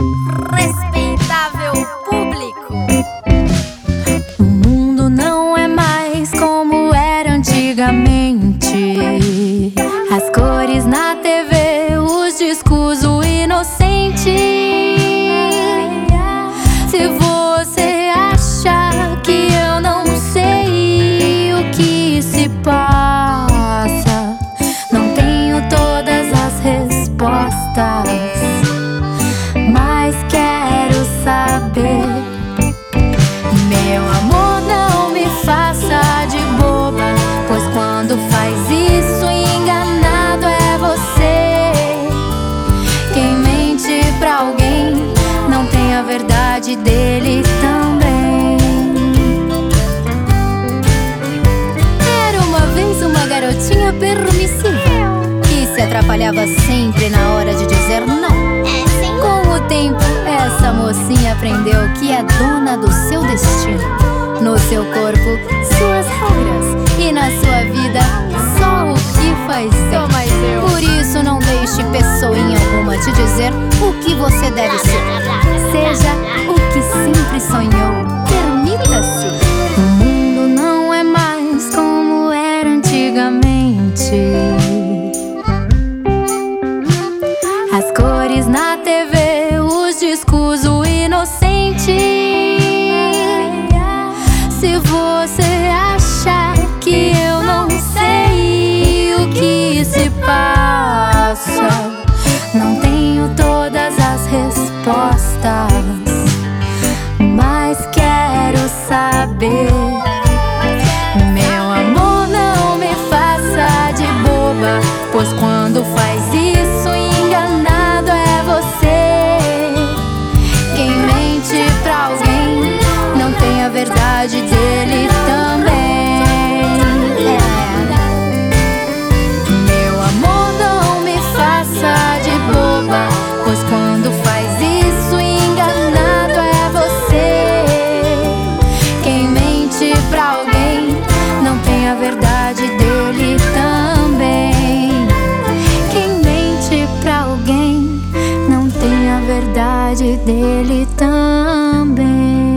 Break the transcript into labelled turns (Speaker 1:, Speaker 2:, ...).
Speaker 1: respeitável público.
Speaker 2: O mundo não é mais como era antigamente. As cores na TV, os discos, o inocente. Se você acha que eu não sei o que se passa, não tenho todas as respostas, mas quero saber. Meu amor, não me faça de boba, pois quando faz isso, enganado é você. Quem mente pra alguém não tem a verdade dele também. Era uma vez uma garotinha permissiva que se atrapalhava sempre na hora de dizer não. Com o tempo, essa mocinha aprendeu que é dona do seu destino, no seu corpo, suas regras, e na sua vida, só o que faz bem. Por isso não deixe pessoinha alguma te dizer o que você deve ser. Seja o que sempre sonhou, permita-se. O mundo não é mais como era antigamente. As cores na TV, os discos, o inocente. Se você achar que eu não sei o que se passa, não tenho todas as respostas, mas quero saber. Meu amor, não me faça de boba, pois quando faz isso, enganado é você. Quem mente pra alguém não tem a verdade dele também. Meu amor, não me faça de boba, pois quando faz isso, enganado é você. Quem mente pra alguém não tem a verdade dele também. Quem mente pra alguém não tem a verdade dele também.